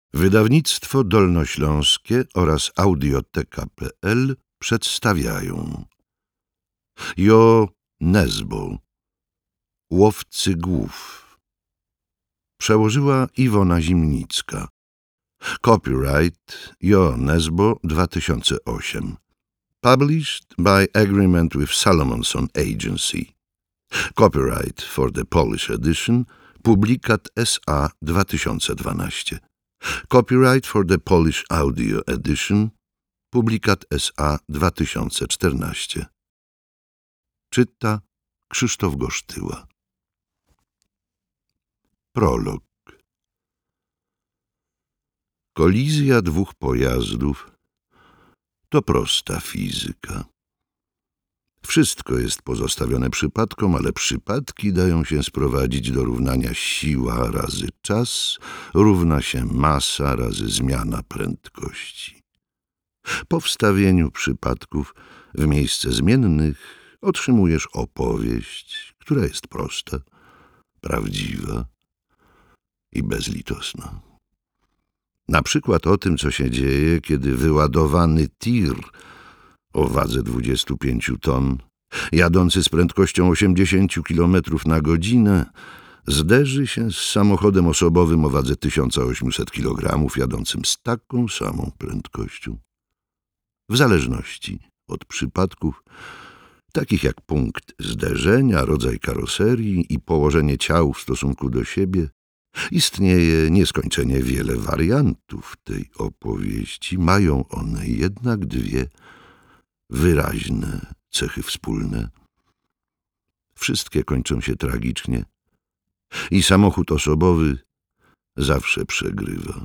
Wydawnictwo Dolnośląskie oraz Audioteka.pl przedstawiają Jo Nesbo, Łowcy głów. Przełożyła Iwona Zimnicka. Copyright Jo Nesbo 2008. Published by agreement with Salomonson Agency. Copyright for the Polish edition Publicat S.A. 2012. Copyright for the Polish Audio Edition Publicat S.A. 2014. Czyta Krzysztof Gosztyła. Prolog. Kolizja dwóch pojazdów to prosta fizyka. Wszystko jest pozostawione przypadkom, ale przypadki dają się sprowadzić do równania siła razy czas równa się masa razy zmiana prędkości. Po wstawieniu przypadków w miejsce zmiennych otrzymujesz opowieść, która jest prosta, prawdziwa i bezlitosna. Na przykład o tym, co się dzieje, kiedy wyładowany tir o wadze 25 ton, jadący z prędkością 80 km na godzinę, zderzy się z samochodem osobowym o wadze 1800 kg, jadącym z taką samą prędkością. W zależności od przypadków, takich jak punkt zderzenia, rodzaj karoserii i położenie ciał w stosunku do siebie, istnieje nieskończenie wiele wariantów tej opowieści. Mają one jednak dwie wyraźne cechy wspólne. Wszystkie kończą się tragicznie i samochód osobowy zawsze przegrywa.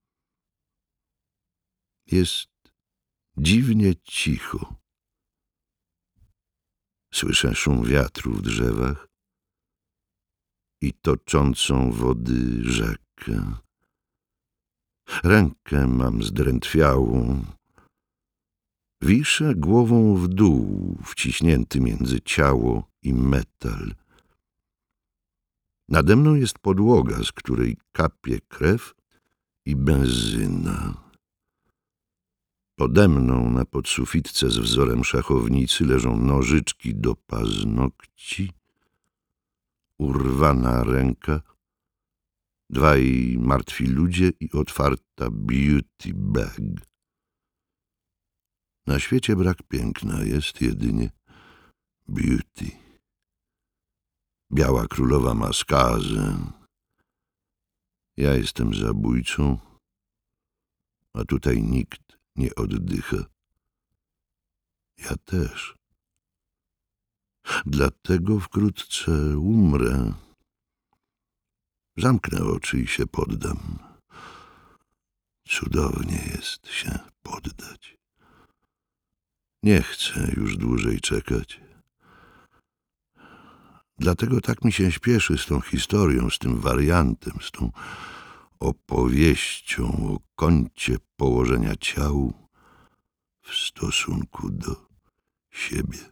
Jest dziwnie cicho. Słyszę szum wiatru w drzewach i toczącą wody rzekę. Rękę mam zdrętwiałą. Wiszę głową w dół, wciśnięty między ciało i metal. Nade mną jest podłoga, z której kapie krew i benzyna. Pode mną na podsufitce z wzorem szachownicy leżą nożyczki do paznokci, urwana ręka, dwaj martwi ludzie i otwarta beauty bag. Na świecie brak piękna, jest jedynie beauty. Biała królowa ma skazę. Ja jestem zabójcą, a tutaj nikt nie oddycha. Ja też. Dlatego wkrótce umrę. Zamknę oczy i się poddam. Cudownie jest się poddać. Nie chcę już dłużej czekać. Dlatego tak mi się śpieszy z tą historią, z tym wariantem, z tą opowieścią o kącie położenia ciał w stosunku do siebie.